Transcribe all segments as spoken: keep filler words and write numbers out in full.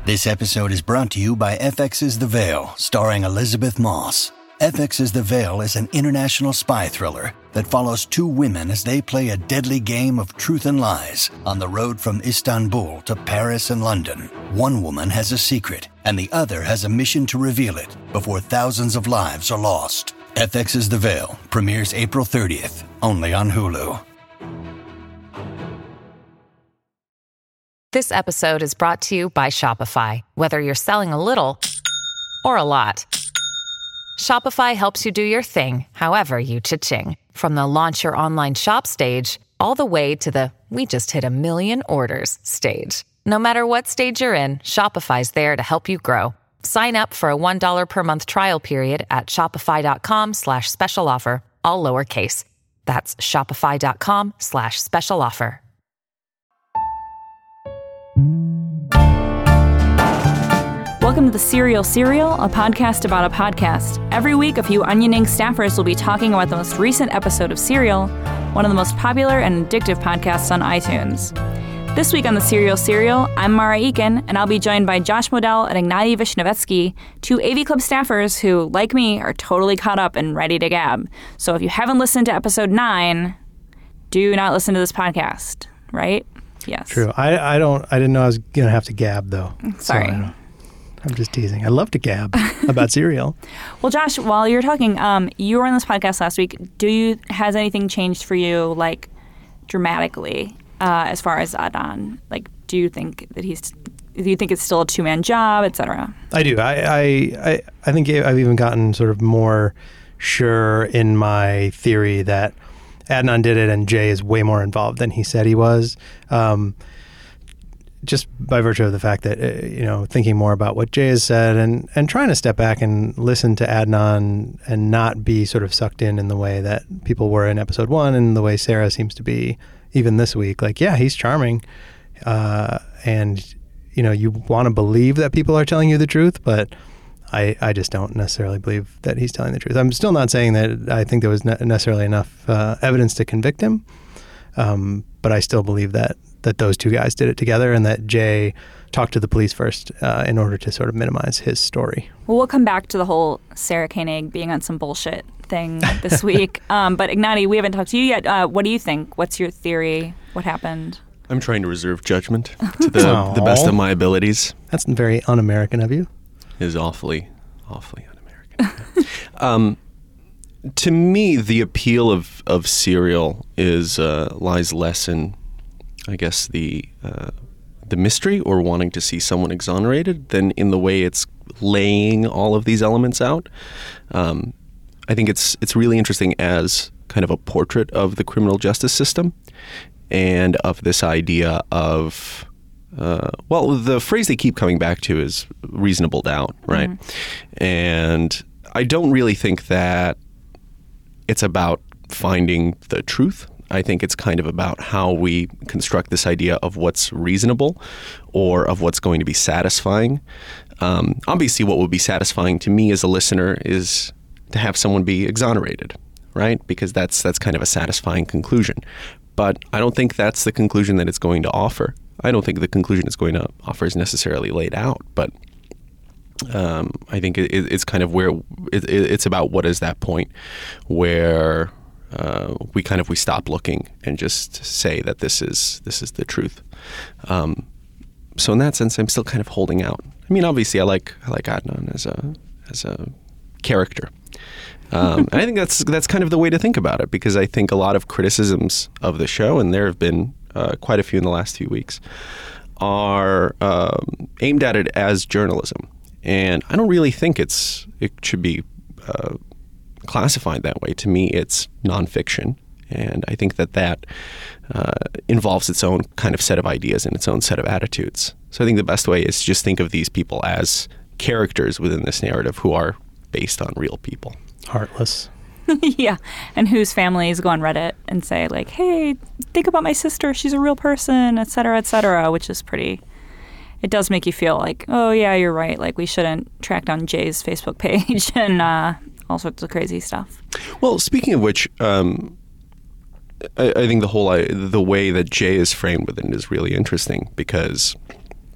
This episode is brought to you by F X's The Veil, starring Elizabeth Moss. F X's The Veil is an international spy thriller that follows two women as they play a deadly game of truth and lies on the road from Istanbul to Paris and London. One woman has a secret, and the other has a mission to reveal it before thousands of lives are lost. F X's The Veil premieres April thirtieth, only on Hulu. This episode is brought to you by Shopify. Whether you're selling a little or a lot, Shopify helps you do your thing, however you cha-ching. From the launch your online shop stage, all the way to the we just hit a million orders stage. No matter what stage you're in, Shopify's there to help you grow. Sign up for a one dollar per month trial period at shopify.com slash special offer, all lowercase. That's shopify.com slash special offer. Welcome to the Serial Serial, a podcast about a podcast. Every week, a few Onioning staffers will be talking about the most recent episode of Serial, one of the most popular and addictive podcasts on iTunes. This week on the Serial Serial, I'm Mara Eakin, and I'll be joined by Josh Modell and Ignatiy Vishnevetsky, two A V Club staffers who, like me, are totally caught up and ready to gab. So if you haven't listened to episode nine, do not listen to this podcast, right? Yes. True. I, I don't. I didn't know I was gonna have to gab though. Sorry. So I'm just teasing. I love to gab about Serial. Well, Josh, while you're talking, um, you were on this podcast last week. Do you has anything changed for you, like dramatically, uh, as far as Adnan? Like, do you think that he's? Do you think it's still a two man job, et cetera? I do. I, I I I think I've even gotten sort of more sure in my theory that Adnan did it, and Jay is way more involved than he said he was. Um, just by virtue of the fact that, uh, you know, thinking more about what Jay has said and, and trying to step back and listen to Adnan and not be sort of sucked in in the way that people were in episode one and the way Sarah seems to be even this week. Like, yeah, he's charming. Uh, and, you know, you want to believe that people are telling you the truth, but I, I just don't necessarily believe that he's telling the truth. I'm still not saying that I think there was ne- necessarily enough uh, evidence to convict him, um, but I still believe that that those two guys did it together and that Jay talked to the police first uh, in order to sort of minimize his story. Well, we'll come back to the whole Sarah Koenig being on some bullshit thing this week. Um, but Ignatiy, we haven't talked to you yet. Uh, what do you think? What's your theory? What happened? I'm trying to reserve judgment to the, the best of my abilities. That's very un-American of you. It is awfully, awfully un-American. um, to me, the appeal of, of Serial is uh, lies less in, I guess, the uh, the mystery or wanting to see someone exonerated than in the way it's laying all of these elements out. Um, I think it's it's really interesting as kind of a portrait of the criminal justice system and of this idea of, uh, well, the phrase they keep coming back to is reasonable doubt, right? Mm-hmm. And I don't really think that it's about finding the truth. I think it's kind of about how we construct this idea of what's reasonable or of what's going to be satisfying. Um, obviously, what would be satisfying to me as a listener is to have someone be exonerated, right? Because that's that's kind of a satisfying conclusion. But I don't think that's the conclusion that it's going to offer. I don't think the conclusion it's going to offer is necessarily laid out, but um, I think it, it's kind of where it, it's about what is that point where Uh, we kind of we stop looking and just say that this is this is the truth. Um, so in that sense, I'm still kind of holding out. I mean, obviously, I like I like Adnan as a as a character, um, and I think that's that's kind of the way to think about it, because I think a lot of criticisms of the show, and there have been uh, quite a few in the last few weeks, are um, aimed at it as journalism, and I don't really think it's it should be Uh, classified that way. To me, it's nonfiction, and I think that that uh, involves its own kind of set of ideas and its own set of attitudes. So I think the best way is to just think of these people as characters within this narrative who are based on real people. Heartless. Yeah, and whose families go on Reddit and say, like, hey, think about my sister, she's a real person, et cetera, et cetera, which is pretty... It does make you feel like, oh, yeah, you're right. Like, we shouldn't track down Jay's Facebook page and uh, all sorts of crazy stuff. Well, speaking of which, um, I, I think the whole I, the way that Jay is framed within it is really interesting, because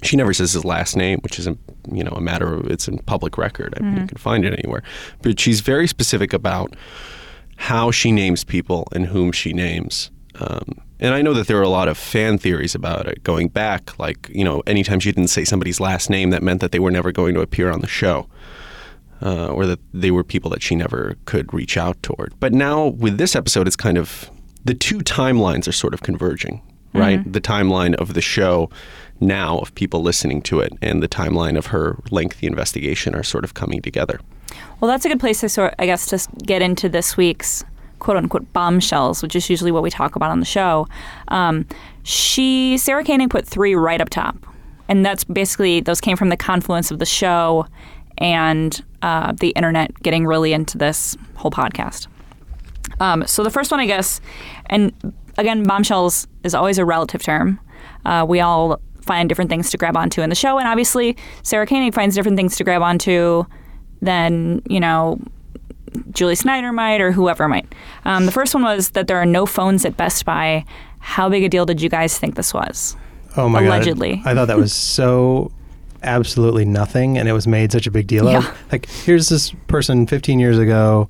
She never says his last name, which is, a, you know, a matter of, it's in public record. I mean, mm-hmm. you can find it anywhere. But she's very specific about how she names people and whom she names. Um, and I know that there are a lot of fan theories about it going back. Like, you know, anytime she didn't say somebody's last name, that meant that they were never going to appear on the show. Uh, or that they were people that she never could reach out toward. But now with this episode, it's kind of, the two timelines are sort of converging, right? Mm-hmm. The timeline of the show now of people listening to it and the timeline of her lengthy investigation are sort of coming together. Well, that's a good place to sort, I guess, to get into this week's quote-unquote bombshells, which is usually what we talk about on the show. Um, she, Sarah Koenig put three right up top. And that's basically, those came from the confluence of the show and uh, the internet getting really into this whole podcast. Um, so the first one, I guess, and again, bombshells is always a relative term. Uh, we all find different things to grab onto in the show, and obviously Sarah Koenig finds different things to grab onto than, you know, Julie Snyder might or whoever might. Um, the first one was that there are no phones at Best Buy. How big a deal did you guys think this was? Oh my Allegedly. God. I thought that was so absolutely nothing, and it was made such a big deal yeah. of. Like, here's this person fifteen years ago.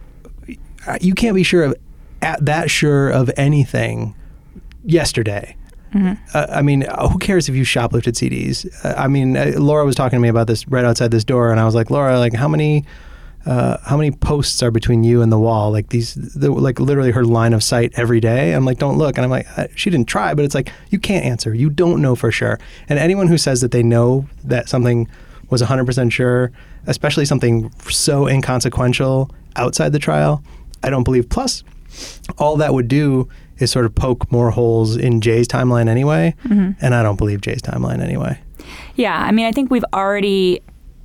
You can't be sure of that sure of anything yesterday. Mm-hmm. Uh, I mean, who cares if you shoplifted C Ds? Uh, I mean, uh, Laura was talking to me about this right outside this door, and I was like, Laura, like, how many, uh, how many posts are between you and the wall? Like these, the, like literally her line of sight every day. I'm like, don't look, and I'm like, uh, she didn't try, but it's like you can't answer. You don't know for sure. And anyone who says that they know that something was one hundred percent sure, especially something so inconsequential outside the trial, I don't believe. Plus, all that would do is sort of poke more holes in Jay's timeline anyway, mm-hmm. and I don't believe Jay's timeline anyway. Yeah, I mean, I think we've already,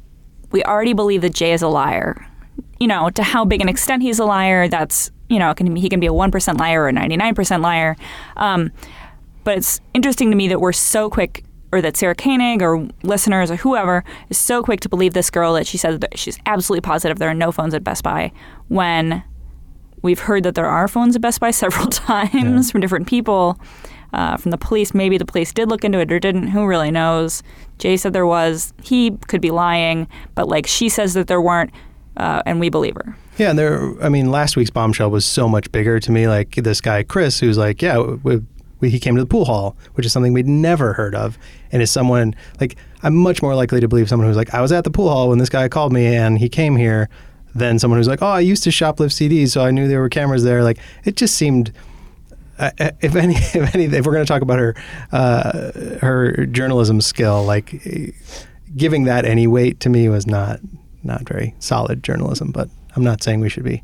we already believe that Jay is a liar. You know, to how big an extent he's a liar, that's, you know, can, he can be a one percent liar or a ninety-nine percent liar. Um, but it's interesting to me that we're so quick, or that Sarah Koenig or listeners or whoever is so quick to believe this girl that she says that she's absolutely positive there are no phones at Best Buy, when we've heard that there are phones at Best Buy several times yeah. from different people, uh, from the police. Maybe the police did look into it or didn't. Who really knows? Jay said there was. He could be lying, but like she says that there weren't, uh, and we believe her. Yeah, and there. I mean, last week's bombshell was so much bigger to me. Like this guy Chris, who's like, yeah, we, we, he came to the pool hall, which is something we'd never heard of, and is someone like I'm much more likely to believe someone who's like, I was at the pool hall when this guy called me and he came here, than someone who's like, oh, I used to shoplift C Ds, so I knew there were cameras there. Like, it just seemed, uh, if any, if any, if we're going to talk about her, uh, her journalism skill, like giving that any weight to me was not, not very solid journalism. But I'm not saying we should be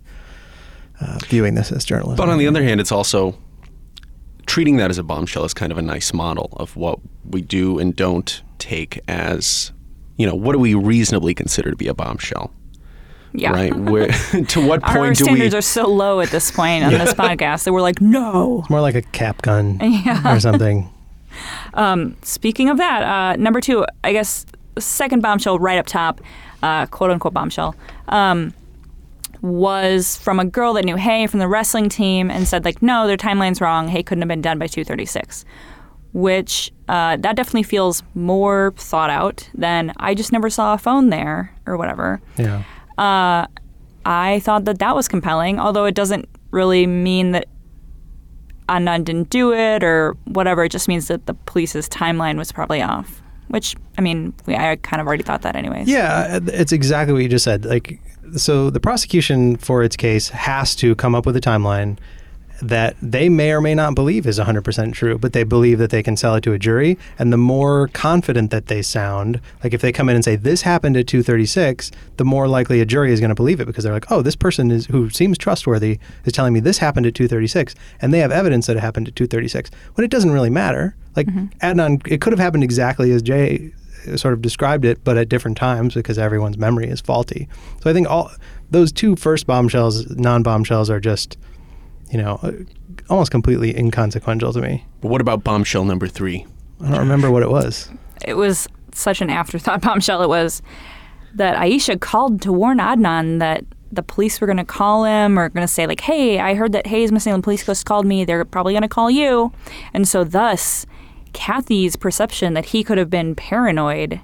uh, viewing this as journalism. But on the other hand, it's also treating that as a bombshell is kind of a nice model of what we do and don't take as, you know, what do we reasonably consider to be a bombshell? Yeah. Right. Where, to what point Our do we? Our standards are so low at this point on yeah. this podcast that we're like, no. It's more like a cap gun yeah. or something. Um, speaking of that, uh, number two, I guess, the second bombshell right up top, uh, quote unquote bombshell, um, was from a girl that knew Hay from the wrestling team and said, like, no, their timeline's wrong. Hay couldn't have been done by two thirty-six, which uh, that definitely feels more thought out than I just never saw a phone there or whatever. Yeah. Uh, I thought that that was compelling, although it doesn't really mean that Adnan didn't do it or whatever. It just means that the police's timeline was probably off, which, I mean, we, I kind of already thought that anyways. Yeah, it's exactly what you just said. Like, so the prosecution for its case has to come up with a timeline that they may or may not believe is one hundred percent true, but they believe that they can sell it to a jury. And the more confident that they sound, like if they come in and say, this happened at two thirty-six, the more likely a jury is going to believe it because they're like, oh, this person is who seems trustworthy is telling me this happened at two thirty-six, and they have evidence that it happened at two thirty-six. When it doesn't really matter. Like mm-hmm. Adnan, it could have happened exactly as Jay sort of described it, but at different times because everyone's memory is faulty. So I think all those two first bombshells, non-bombshells, are just, you know, almost completely inconsequential to me. But what about bombshell number three? I don't remember what it was. It was such an afterthought bombshell. It was that Aisha called to warn Adnan that the police were going to call him or going to say, like, hey, I heard that Hay's missing. The police just called me. They're probably going to call you. And so thus, Kathy's perception that he could have been paranoid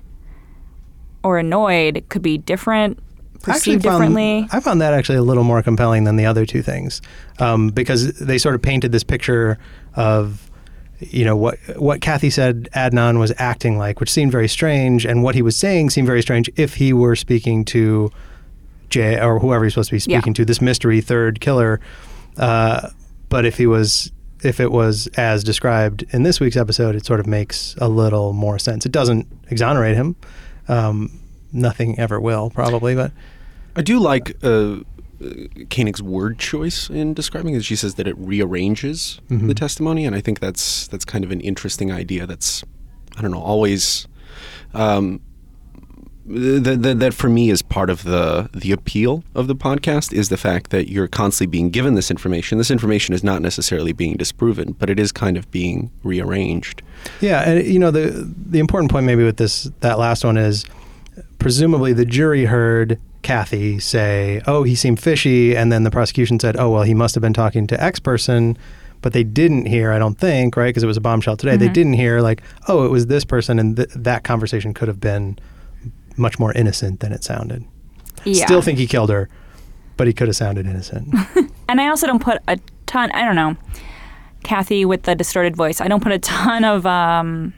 or annoyed could be different, perceived found, differently. I found that actually a little more compelling than the other two things, um, because they sort of painted this picture of, you know, what what Kathy said Adnan was acting like, which seemed very strange, and what he was saying seemed very strange if he were speaking to Jay or whoever he's supposed to be speaking yeah. to, this mystery third killer. Uh, but if he was, if it was as described in this week's episode, it sort of makes a little more sense. It doesn't exonerate him. Um, nothing ever will, probably, but I do like uh, Koenig's word choice in describing it. She says that it rearranges mm-hmm. the testimony, and I think that's that's kind of an interesting idea. That's, I don't know, always um, that, that that for me is part of the the appeal of the podcast, is the fact that you're constantly being given this information. This information is not necessarily being disproven, but it is kind of being rearranged. Yeah, and you know, the the important point maybe with this that last one is presumably the jury heard Kathy say, "Oh, he seemed fishy," and then the prosecution said, "Oh, well, he must have been talking to X person," but they didn't hear, I don't think, right, because it was a bombshell today. Mm-hmm. They didn't hear like, "Oh, it was this person," and th- that conversation could have been much more innocent than it sounded. Yeah. Still think he killed her, but he could have sounded innocent. And I also don't put a ton, I don't know, Kathy with the distorted voice, I don't put a ton of um,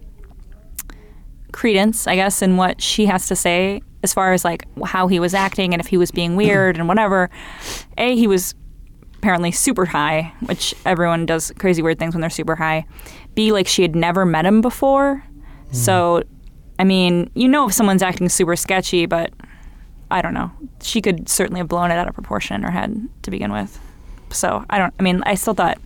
credence, I guess, in what she has to say as far as like how he was acting and if he was being weird and whatever. A, he was apparently super high, which everyone does crazy weird things when they're super high. B, like she had never met him before. Mm. So, I mean, you know if someone's acting super sketchy, but I don't know. She could certainly have blown it out of proportion in her head to begin with. So, I don't, I mean, I still thought,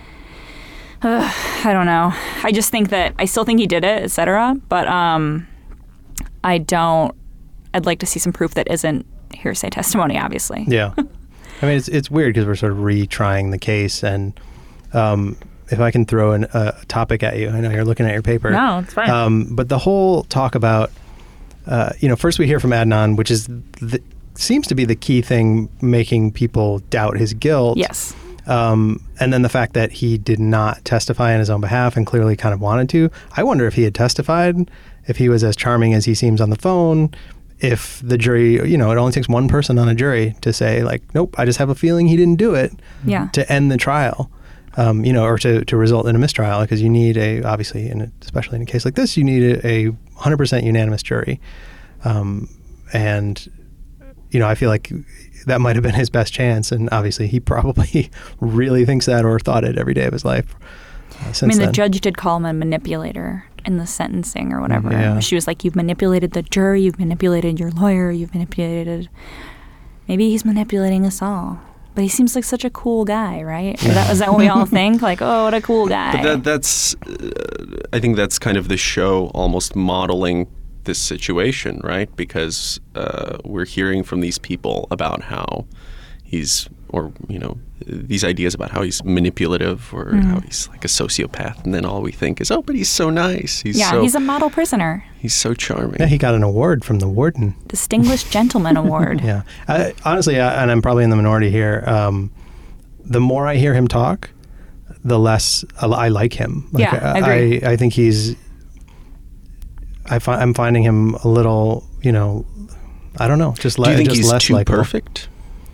uh, I don't know. I just think that, I still think he did it, et cetera. But um, I don't, I'd like to see some proof that isn't hearsay testimony, obviously. Yeah. I mean, it's it's weird because we're sort of retrying the case. And um, if I can throw an, a topic at you, I know you're looking at your paper. No, it's fine. Um, but the whole talk about, uh, you know, first we hear from Adnan, which is the, seems to be the key thing making people doubt his guilt. Yes. Um, and then the fact that he did not testify on his own behalf and clearly kind of wanted to. I wonder if he had testified, if he was as charming as he seems on the phone, if the jury, you know, it only takes one person on a jury to say like, nope, I just have a feeling he didn't do it, yeah. to end the trial, um, you know, or to, to result in a mistrial, because you need a, obviously, in a, especially in a case like this, you need a, a one hundred percent unanimous jury. Um, and, you know, I feel like that might have been his best chance. And obviously he probably really thinks that or thought it every day of his life. Uh, since I mean, the then. judge did call him a manipulator in the sentencing or whatever. Yeah. She was like, you've manipulated the jury, you've manipulated your lawyer, you've manipulated... Maybe he's manipulating us all. But he seems like such a cool guy, right? Is that, is that what we all think? Like, oh, what a cool guy. But that, that's... Uh, I think that's kind of the show almost modeling this situation, right? Because uh, we're hearing from these people about how he's... or, you know, these ideas about how he's manipulative or mm. how he's like a sociopath. And then all we think is, oh, but he's so nice. He's yeah, so, he's a model prisoner. He's so charming. Yeah, he got an award from the warden. Distinguished Gentleman Award. Yeah. I, honestly, I, and I'm probably in the minority here, um, the more I hear him talk, the less I, I like him. Like, yeah, I I, agree. I, I think he's... I fi- I'm finding him a little, you know, I don't know, just, le- Do you think just he's less too likable. perfect?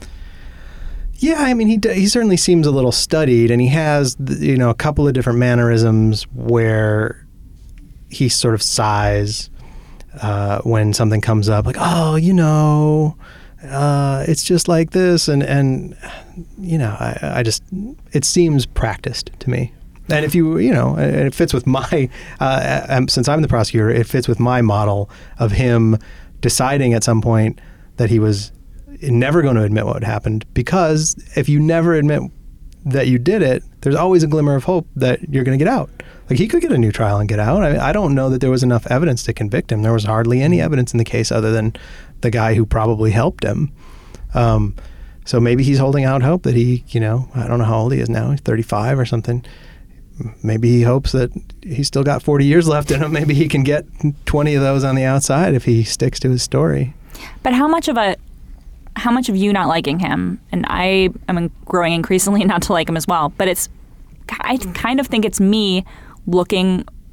Yeah, I mean, he d- he certainly seems a little studied, and he has, you know, a couple of different mannerisms where he sort of sighs uh, when something comes up, like, oh, you know, uh, it's just like this, and, and you know, I, I just, it seems practiced to me. And if you, you know, and it fits with my, uh, since I'm the prosecutor, it fits with my model of him deciding at some point that he was never going to admit what happened, because if you never admit that you did it, there's always a glimmer of hope that you're going to get out. Like, he could get a new trial and get out. I mean, I don't know that there was enough evidence to convict him. There was hardly any evidence in the case other than the guy who probably helped him. Um, so maybe he's holding out hope that he, you know, I don't know how old he is now. He's thirty-five or something. Maybe he hopes that he's still got forty years left in him. Maybe he can get twenty of those on the outside if he sticks to his story. But how much of a how much of you not liking him, and I am growing increasingly not to like him as well, but it's, I kind of think it's me looking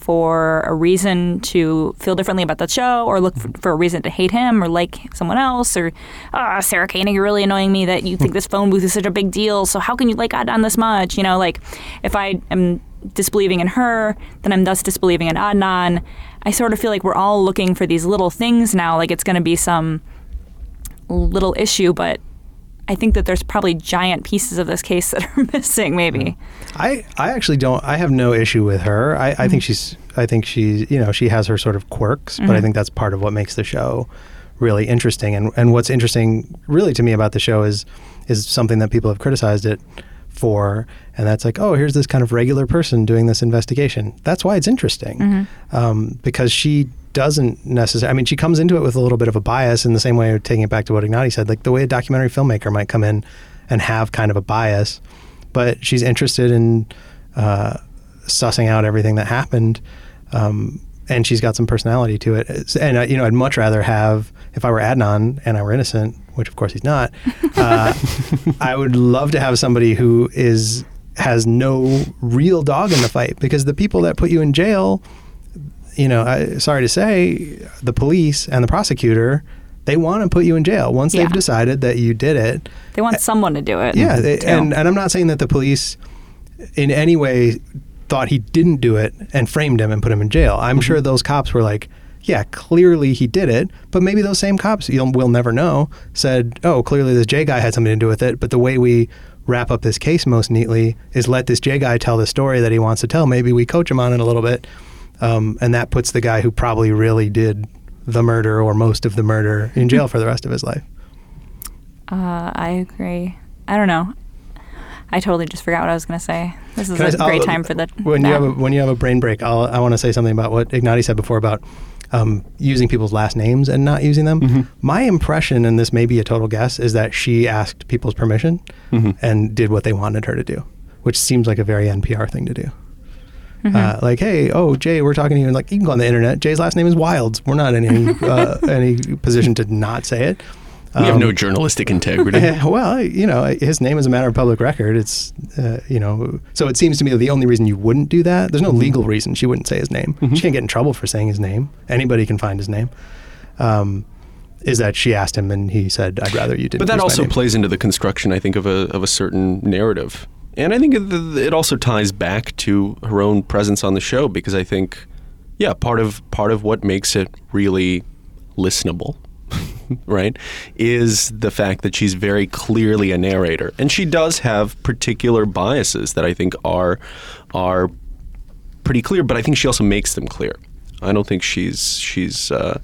for a reason to feel differently about the show, or look for, for a reason to hate him or like someone else, or oh, Sarah Koenig, you're really annoying me that you think this phone booth is such a big deal, so how can you like Adnan this much? You know, like if I am disbelieving in her, then I'm thus disbelieving in Adnan. I sort of feel like we're all looking for these little things now, like it's going to be some little issue, but I think that there's probably giant pieces of this case that are missing, maybe. I, I actually don't, I have no issue with her. I, mm-hmm. I think she's, I think she's, you know, she has her sort of quirks, mm-hmm. but I think that's part of what makes the show really interesting. And, and what's interesting really to me about the show is, is something that people have criticized it for, and that's like, oh, here's this kind of regular person doing this investigation. That's why it's interesting, mm-hmm. um, because she doesn't necessarily, I mean, she comes into it with a little bit of a bias in the same way, taking it back to what Ignati said, like the way a documentary filmmaker might come in and have kind of a bias, but she's interested in uh, sussing out everything that happened, um, and she's got some personality to it. And, uh, you know, I'd much rather have, if I were Adnan and I were innocent, which of course he's not, uh, I would love to have somebody who is has no real dog in the fight, because the people that put you in jail, you know, I, sorry to say, the police and the prosecutor, they want to put you in jail once yeah. they've decided that you did it. They want someone to do it. Yeah, they, and, and I'm not saying that the police in any way thought he didn't do it and framed him and put him in jail. I'm mm-hmm. sure those cops were like, yeah, clearly he did it, but maybe those same cops, you'll, we'll never know, said, oh, clearly this Jay guy had something to do with it, but the way we wrap up this case most neatly is let this Jay guy tell the story that he wants to tell. Maybe we coach him on it a little bit. Um, and that puts the guy who probably really did the murder or most of the murder in jail for the rest of his life. Uh, I agree. I don't know. I totally just forgot what I was going to say. This is Can a I, great I'll, time for that. When you have a, when you have a brain break, I'll, I want to say something about what Ignati said before about um, using people's last names and not using them. Mm-hmm. My impression, and this may be a total guess, is that she asked people's permission mm-hmm. and did what they wanted her to do, which seems like a very N P R thing to do. Mm-hmm. Uh, like, hey, oh, Jay, we're talking to you. And like, you can go on the internet. Jay's last name is Wilds. We're not in any uh, any position to not say it. We um, have no journalistic integrity. Well, you know, his name is a matter of public record. It's, uh, you know, so it seems to me that the only reason you wouldn't do that, there's no mm-hmm. legal reason she wouldn't say his name. Mm-hmm. She can't get in trouble for saying his name. Anybody can find his name. Um, is that she asked him and he said, I'd rather you didn't. But that also name. plays into the construction, I think, of a of a certain narrative. And I think it also ties back to her own presence on the show, because I think, yeah, part of part of what makes it really listenable, right, is the fact that she's very clearly a narrator. And she does have particular biases that I think are are pretty clear, but I think she also makes them clear. I don't think she's she's uh,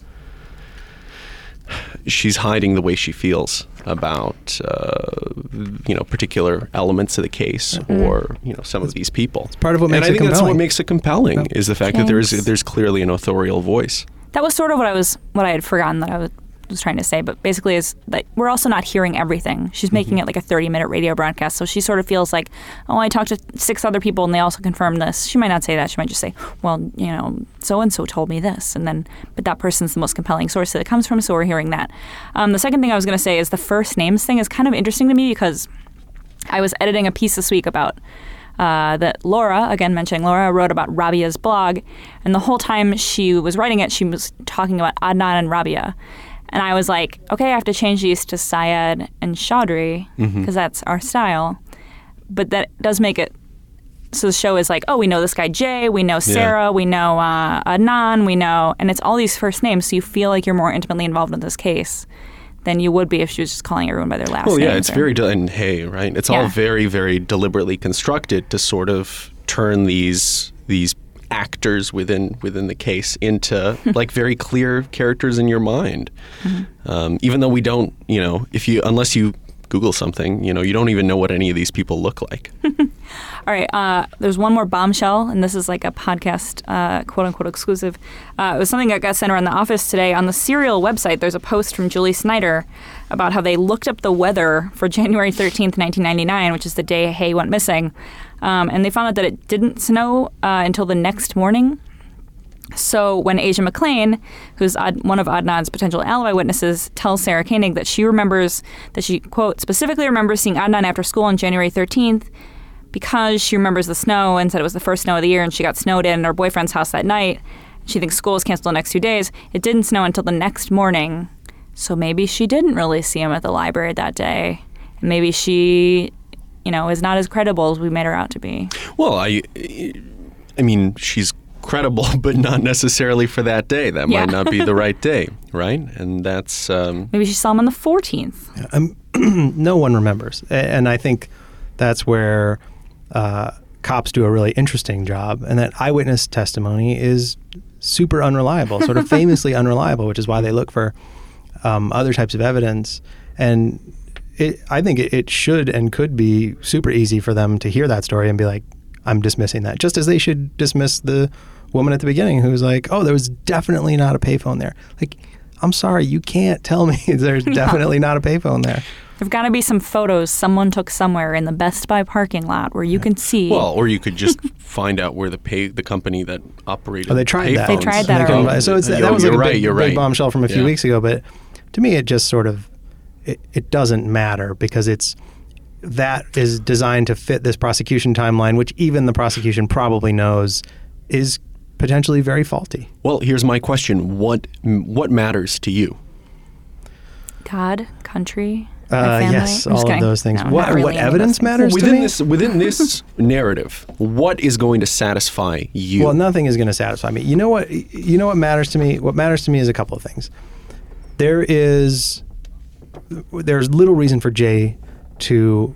she's hiding the way she feels about uh, you know particular elements of the case mm-hmm. or you know some it's, of these people. It's part of what makes and it compelling. And I think compelling. that's what makes it compelling no. is the fact Thanks. that there's there's clearly an authorial voice. That was sort of what I was what I had forgotten that I was, was trying to say, but basically is that we're also not hearing everything. She's making mm-hmm. it like a thirty minute radio broadcast, so she sort of feels like, oh, I talked to six other people and they also confirmed this. She might not say that. She might just say, well, you know, so and so told me this, and then but that person's the most compelling source that it comes from, so we're hearing that. Um, the second thing I was going to say is the first names thing is kind of interesting to me, because I was editing a piece this week about Uh, that Laura, again mentioning Laura, wrote about Rabia's blog, and the whole time she was writing it, she was talking about Adnan and Rabia. And I was like, okay, I have to change these to Syed and Chaudhry, because mm-hmm. that's our style. But that does make it, so the show is like, oh, we know this guy Jay, we know Sarah, yeah. we know uh, Adnan, we know, and it's all these first names, so you feel like you're more intimately involved in this case than you would be if she was just calling everyone by their last well, names. Well, yeah, it's or, very, de- and hey, right? It's yeah. all very, very deliberately constructed to sort of turn these these actors within within the case into like very clear characters in your mind. Mm-hmm. Um, even though we don't, you know, if you unless you Google something, you know, you don't even know what any of these people look like. All right, uh, there's one more bombshell, and this is like a podcast, uh, quote-unquote, exclusive. Uh, it was something that got sent around the office today. On the Serial website, there's a post from Julie Snyder about how they looked up the weather for January thirteenth, nineteen ninety-nine, which is the day Hay went missing, um, and they found out that it didn't snow uh, until the next morning. So when Asia McClain, who's Ad- one of Adnan's potential alibi witnesses, tells Sarah Koenig that she remembers, that she, quote, specifically remembers seeing Adnan after school on January thirteenth, because she remembers the snow and said it was the first snow of the year and she got snowed in at her boyfriend's house that night, she thinks school was canceled the next two days. It didn't snow until the next morning. So maybe she didn't really see him at the library that day. And maybe she, you know, is not as credible as we made her out to be. Well, I, I mean, she's credible, but not necessarily for that day. That Yeah. might not be the right day, right? And that's... Um, Maybe she saw him on the fourteenth. Yeah, um, no one remembers. A- And I think that's where uh, cops do a really interesting job. And that eyewitness testimony is super unreliable, sort of famously unreliable, which is why they look for um, other types of evidence. And it, I think it, it should and could be super easy for them to hear that story and be like, I'm dismissing that. Just as they should dismiss the woman at the beginning who was like, oh, there was definitely not a payphone there. Like, I'm sorry, you can't tell me there's definitely not a payphone there. There've got to be some photos someone took somewhere in the Best Buy parking lot where you can see. well, or you could just find out where the pay the company that operated. Oh, they tried that. They tried that They couldn't already. buy- So it's, that You're- was like you're a right, big, you're big right. bombshell from a few Yeah. weeks ago. But to me, it just sort of, it, it doesn't matter because it's, that is designed to fit this prosecution timeline, which even the prosecution probably knows is potentially very faulty. Well, here's my question: What what matters to you? God, country, my Uh, family. yes, I'm just all of kidding. those things. No, what not really what any of those evidence things. matters to within me? this within this narrative, what is going to satisfy you? Well, nothing is going to satisfy me. You know what? You know what matters to me? What matters to me is a couple of things. There is, there's little reason for Jay to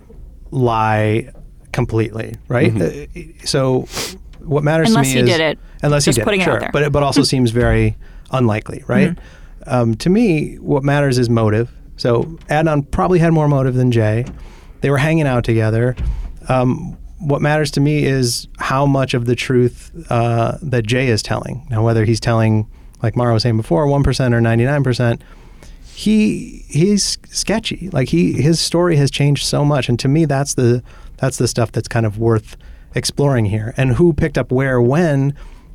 lie completely, right? Uh, so, what matters Unless to he me is did it. unless Just he did putting it, it out sure, there. but it- but also seems very unlikely, right? Um, to me, what matters is motive. So Adnan probably had more motive than Jay. They were hanging out together. Um, what matters to me is how much of the truth uh, that Jay is telling. Now, whether he's telling, like Mara was saying before, one percent or ninety-nine percent, he he's sketchy. Like he his story has changed so much, and to me, that's the that's the stuff that's kind of worth exploring here. And who picked up where when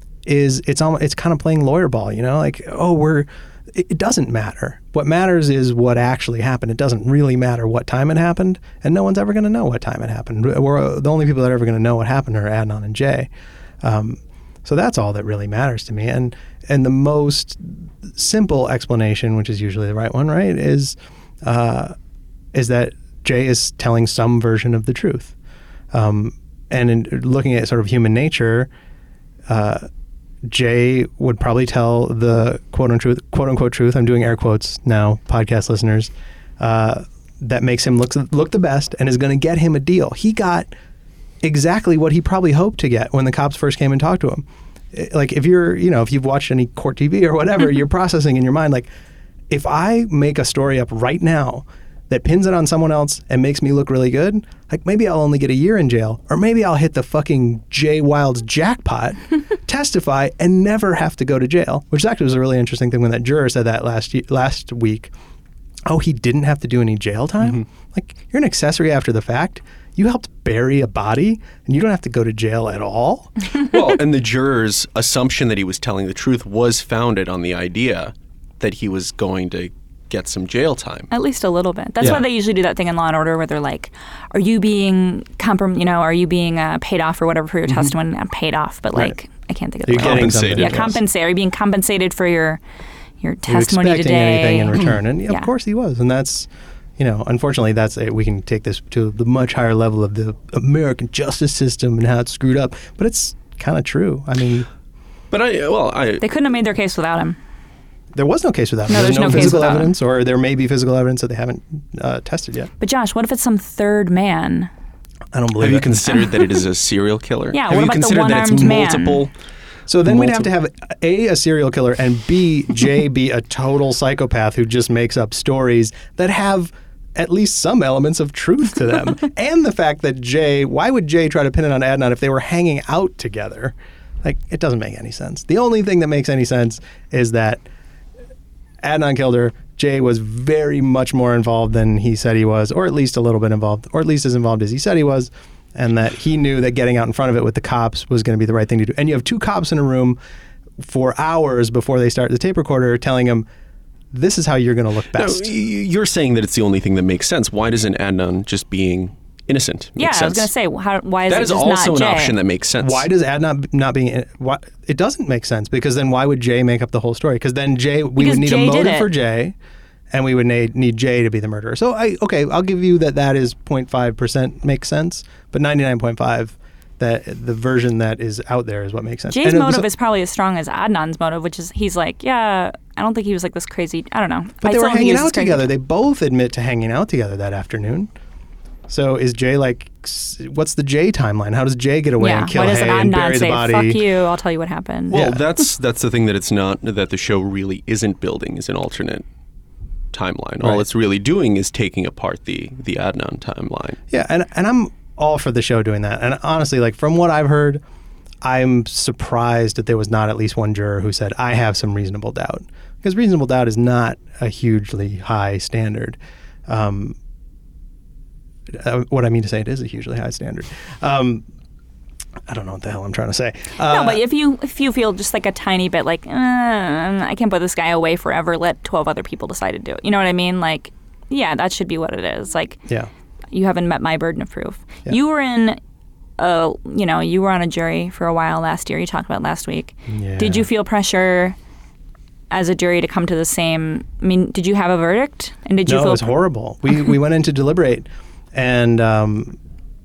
is it's almost it's kind of playing lawyer ball, you know? Like, oh, we're it, it doesn't matter. What matters is what actually happened. It doesn't really matter what time it happened, and no one's ever going to know what time it happened. We're the only people that are ever going to know what happened are Adnan and Jay. Um, so that's all that really matters to me. And and the most simple explanation, which is usually the right one, right, is uh, is that Jay is telling some version of the truth. Um, and in looking at sort of human nature, uh, Jay would probably tell the quote unquote, quote unquote truth. I'm doing air quotes now, podcast listeners. Uh, that makes him look look the best and is going to get him a deal. He got exactly what he probably hoped to get when the cops first came and talked to him. Like if you're, you know, if you've watched any court T V or whatever, you're processing in your mind like, if I make a story up right now that pins it on someone else and makes me look really good, like maybe I'll only get a year in jail, or maybe I'll hit the fucking Jay Wilds jackpot, testify, and never have to go to jail. Which actually was a really interesting thing when that juror said that last ye- last week. Oh, he didn't have to do any jail time? Mm-hmm. Like, you're an accessory after the fact. You helped bury a body, and you don't have to go to jail at all? Well, and the juror's assumption that he was telling the truth was founded on the idea that he was going to get some jail time. At least a little bit. That's Yeah. why they usually do that thing in Law and Order where they're like, "Are you being comprom- you know, are you being uh, paid off or whatever for your testimony?" I'm paid off, but Right. like I can't think of You're the word. getting Compensated. something. Yeah, Yes. compensated. Are you being compensated for your your Are you testimony expecting today? anything in return? And Yeah. of course he was. And that's, you know, unfortunately, that's a, we can take this to the much higher level of the American justice system and how it's screwed up. But it's kind of true. I mean, But I, well, I, They couldn't have made their case without him. there was no case without him. No, There's there's no case physical without him. evidence, or there may be physical evidence that they haven't uh, tested yet. But Josh, what if it's some third man? I don't believe have you it. considered that it is a serial killer? Yeah, Have what you about the considered that it's one-armed man? multiple? So then we'd have to multiple- have A, a serial killer, and B, Jay be a total psychopath who just makes up stories that have at least some elements of truth to them. And the fact that Jay, why would Jay try to pin it on Adnan if they were hanging out together? Like, it doesn't make any sense. The only thing that makes any sense is that Adnan killed her. Jay was very much more involved than he said he was, or at least a little bit involved, or at least as involved as he said he was, and that he knew that getting out in front of it with the cops was going to be the right thing to do. And you have two cops in a room for hours before they start the tape recorder telling him, this is how you're going to look No, best. y- you're saying that it's the only thing that makes sense. Why doesn't Adnan just being innocent. Yeah, Makes I was sense. going to say, how, why is That it is just also not an Jay? option that makes sense. Why does Ad not not being why it doesn't make sense, because then why would Jay make up the whole story? Because then Jay we Because would need Jay a did motive it. for Jay, and we would need, need Jay to be the murderer. So I okay, I'll give you that that is zero point five percent makes sense, but ninety-nine point five that the version that is out there is what makes sense. Jay's And it was- motive is probably as strong as Adnan's motive, which is he's like, yeah, I don't think he was like this crazy. I don't know. But I they still were don't think he hanging was this out crazy. together. They both admit to hanging out together that afternoon. So is Jay like, s- what's the Jay timeline? How does Jay get away Yeah, and kill why doesn't Hay and Adnan bury the say, body? fuck you, I'll tell you what happened. Well, Yeah. that's that's the thing that it's not that the show really isn't building is an alternate timeline. All Right. it's really doing is taking apart the the Adnan timeline. Yeah, and and I'm all for the show doing that. And honestly, like from what I've heard, I'm surprised that there was not at least one juror who said, I have some reasonable doubt. Because reasonable doubt is not a hugely high standard. Um, uh, what I mean to say, it is a hugely high standard. Um, I don't know what the hell I'm trying to say. Uh, No, but if you if you feel just like a tiny bit like, uh, I can't put this guy away forever, let twelve other people decide to do it. You know what I mean? Like, yeah, that should be what it is. Like, yeah. you haven't met my burden of proof. Yeah. You were in, uh, you know, you were on a jury for a while last year. You talked about last week. Yeah. Did you feel pressure as a jury to come to the same? I mean, did you have a verdict? And did you No, feel it was horrible. We we went in to deliberate, and um,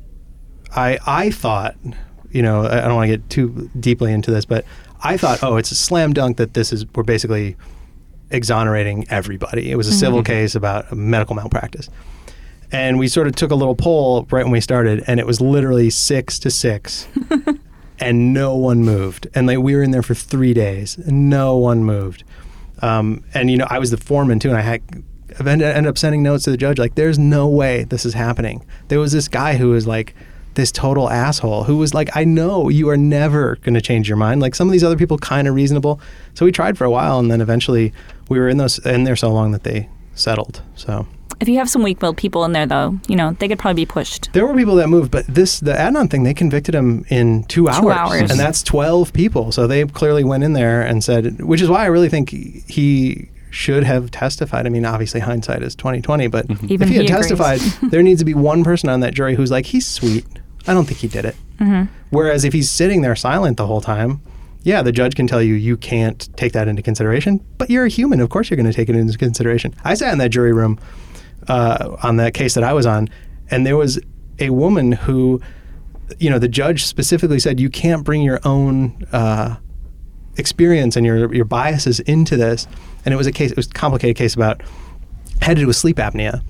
I I thought, you know, I don't want to get too deeply into this, but I thought, oh, it's a slam dunk that this is we're basically exonerating everybody. It was a civil case about medical malpractice, and we sort of took a little poll right when we started, and it was literally six to six. And no one moved. And like we were in there for three days, and no one moved. Um, and you know, I was the foreman too, and I had I ended ended up sending notes to the judge like, "There's no way this is happening." There was this guy who was like this total asshole who was like, "I know you are never going to change your mind." Like some of these other people, kind of reasonable. So we tried for a while, and then eventually we were in those in there so long that they settled. So. If you have some weak-willed people in there, though, you know, they could probably be pushed. There were people that moved, but this the Adnan thing, they convicted him in two hours, hours. and that's twelve people. So they clearly went in there and said, which is why I really think he should have testified. I mean, obviously hindsight is twenty twenty, but Even if he had he agrees. testified, there needs to be one person on that jury who's like, he's sweet. I don't think he did it. Mm-hmm. Whereas if he's sitting there silent the whole time, yeah, the judge can tell you you can't take that into consideration, but you're a human. Of course you're going to take it into consideration. I sat in that jury room uh, on that case that I was on, and there was a woman who, you know, the judge specifically said you can't bring your own uh, experience and your your biases into this. And it was a case, it was a complicated case about, had to do with sleep apnea.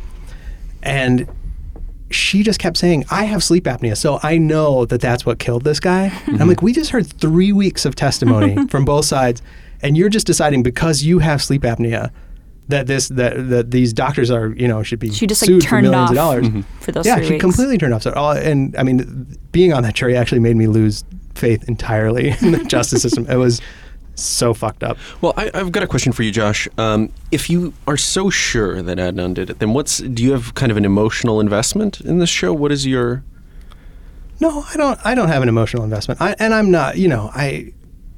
And she just kept saying, I have sleep apnea, so I know that that's what killed this guy. And I'm like, we just heard three weeks of testimony from both sides, and you're just deciding because you have sleep apnea that this that that these doctors are, you know, should be She just like sued for turned millions off of dollars. for those Yeah, three she weeks. completely turned off. So all, and I mean, being on that jury actually made me lose faith entirely in the justice system. It was so fucked up. Well, I, I've got a question for you, Josh. Um, if you are so sure that Adnan did it, then what's do you have kind of an emotional investment in this show? What is your No, I don't. I don't have an emotional investment, I, and I'm not. You know, I.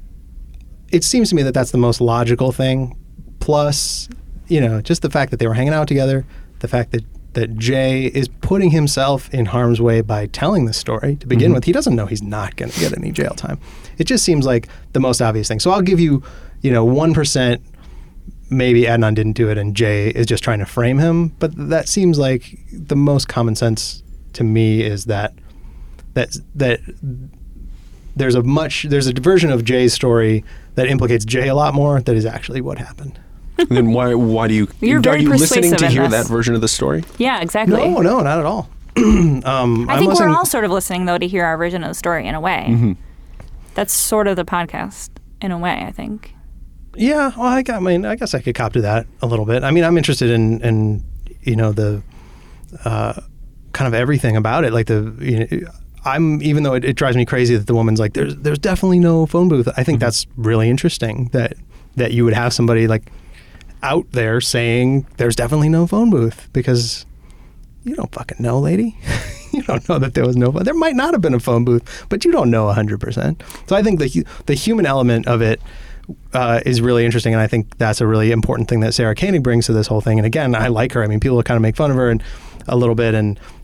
It seems to me that that's the most logical thing. Plus, you know, just the fact that they were hanging out together, the fact that that Jay is putting himself in harm's way by telling this story to begin Mm-hmm. with. He doesn't know he's not going to get any jail time. It just seems like the most obvious thing. So I'll give you, you know, one percent. Maybe Adnan didn't do it, and Jay is just trying to frame him. But that seems like the most common sense to me is that that that there's a much there's a version of Jay's story that implicates Jay a lot more that is actually what happened. then why why do you You're are very you listening persuasive to in hear this. that version of the story? Yeah, exactly. No, no, not at all. um, I I'm think listening- we're all sort of listening, though, to hear our version of the story in a way. Mm-hmm. That's sort of the podcast in a way, I think. Yeah, well, I, got, I mean, I guess I could cop to that a little bit. I mean, I'm interested in, in you know, the uh, kind of everything about it. Like the, you know, I'm even though it, it drives me crazy that the woman's like, there's there's definitely no phone booth. I think that's really interesting that that you would have somebody like out there saying there's definitely no phone booth because you don't fucking know, lady. You don't know that there was no phone. There might not have been a phone booth, but you don't know one hundred percent. So I think the hu- the human element of it uh, is really interesting, and I think that's a really important thing that Sarah Koenig brings to this whole thing. And again, I like her. I mean, people kind of make fun of her and a little bit, and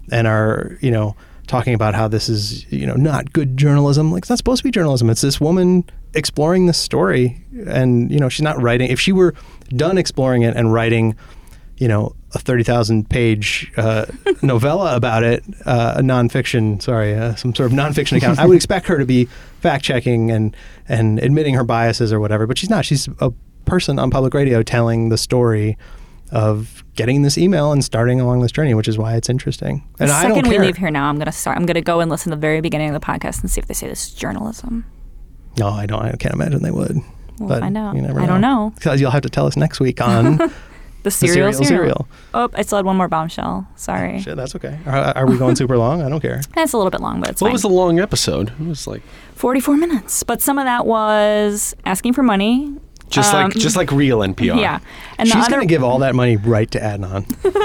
and are, you know, talking about how this is, you know, not good journalism. Like, it's not supposed to be journalism. It's this woman exploring this story. And, you know, she's not writing. If she were done exploring it and writing, you know, a thirty thousand page uh, novella about it, uh, a nonfiction, sorry, uh, some sort of nonfiction account, I would expect her to be fact-checking and, and admitting her biases or whatever. But she's not. She's a person on public radio telling the story of getting this email and starting along this journey, which is why it's interesting. And the I second don't care. we leave here now, I'm gonna start. I'm gonna go and listen to the very beginning of the podcast and see if they say this is journalism. No, I don't. I can't imagine they would. We'll but find out. You never I don't know. Because you'll have to tell us next week on the the serial, serial, serial. Oh, I still had one more bombshell. Sorry. Shit, that's okay. Are, are we going super long? I don't care. It's a little bit long, but it's What fine. was the long episode? It was like forty-four minutes, but some of that was asking for money. just Um, like just like real N P R. Yeah, and She's the other, going to give all that money right to Adnan.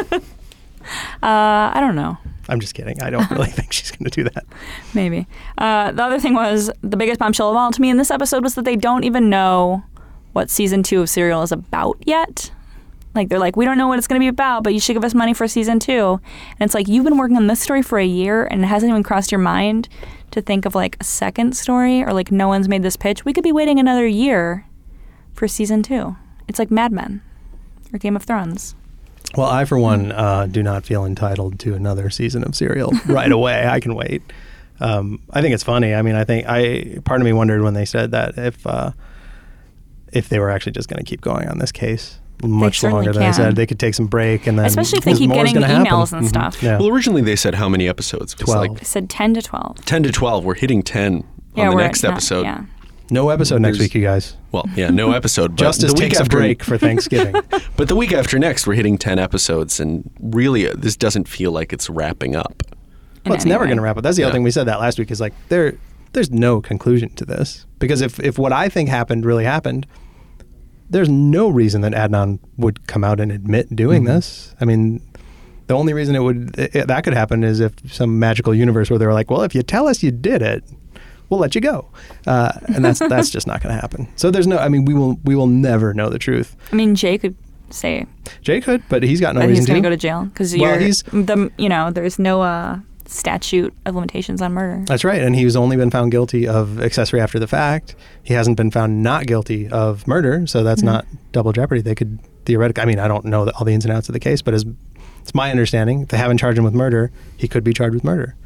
uh, I don't know. I'm just kidding. I don't really think she's going to do that. Maybe. Uh, the other thing was the biggest bombshell of all to me in this episode was that they don't even know what season two of Serial is about yet. Like, they're like, we don't know what it's going to be about, but you should give us money for season two. And it's like, you've been working on this story for a year and it hasn't even crossed your mind to think of like a second story, or like no one's made this pitch. We could be waiting another year for season two. It's like Mad Men or Game of Thrones. Well, I, for one, uh, do not feel entitled to another season of Serial right away. I can wait. Um, I think it's funny. I mean, I think I part of me wondered when they said that if uh, if they were actually just going to keep going on this case much certainly longer than can. they said. They could take some break and then Especially if they because keep more is getting gonna happen. emails and Mhm. stuff. Yeah. Well, originally they said how many episodes? It was twelve. like I said ten to twelve. ten to twelve. We're hitting ten Yeah, on the we're next at not- episode. Yeah. No episode next There's- week, you guys. Well, yeah, no episode. But Justice the week takes a after, break for Thanksgiving. But the week after next, we're hitting ten episodes, and really, uh, this doesn't feel like it's wrapping up. In Well, it's any never way. going to wrap up. That's the other Yeah. thing we said that last week is like there, there's no conclusion to this because if if what I think happened really happened, there's no reason that Adnan would come out and admit doing Mm-hmm. this. I mean, the only reason it would it, that could happen is if some magical universe where they were like, well, if you tell us you did it, we'll let you go, uh, and that's that's just not going to happen. So there's no. I mean, we will we will never know the truth. I mean, Jay could say Jay could, but he's got no that reason he's going to to go to jail because Well, you're he's- the you know there's no uh, statute of limitations on murder. That's right. And he's only been found guilty of accessory after the fact. He hasn't been found not guilty of murder. So that's Mm-hmm. not double jeopardy. They could theoretically, I mean, I don't know the, all the ins and outs of the case, but as it's my understanding, if they haven't charged him with murder, he could be charged with murder.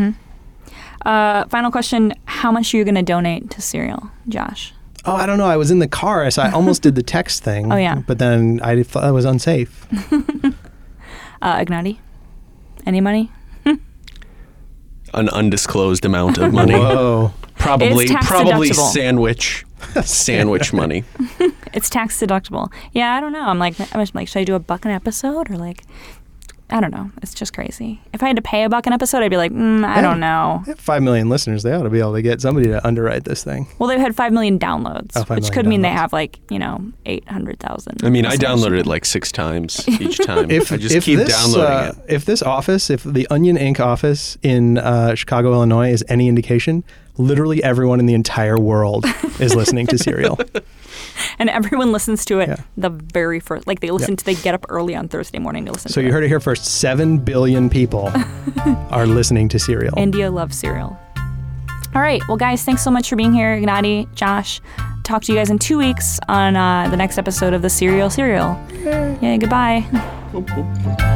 Uh, final question: how much are you going to donate to Serial, Josh? Oh, I don't know. I was in the car, so I almost did the text thing. Oh, yeah. But then I thought that was unsafe. Uh, Ignati, any money? An undisclosed amount of money. Whoa. Probably, It's tax probably deductible. sandwich, sandwich money. It's tax deductible. Yeah, I don't know. I'm like, I'm like, should I do a buck an episode or like, I don't know. It's just crazy. If I had to pay a buck an episode, I'd be like, mm, I Yeah. don't know. They have five million listeners. They ought to be able to get somebody to underwrite this thing. Well, they've had five million downloads, Oh, five which million could mean they downloads. have like, you know, eight hundred thousand. I mean, I downloaded it like six times each time. If, I just if keep this, downloading uh, it. If this office, if the Onion Incorporated office in uh, Chicago, Illinois is any indication, literally everyone in the entire world is listening to Serial. And everyone listens to it Yeah. the very first, like they listen Yeah. to, they get up early on Thursday morning to listen So to you it. heard it here first. Seven billion people are listening to Serial. India loves Serial. All right. Well, guys, thanks so much for being here. Ignati, Josh, talk to you guys in two weeks on uh, the next episode of the Serial Serial. Yeah, goodbye.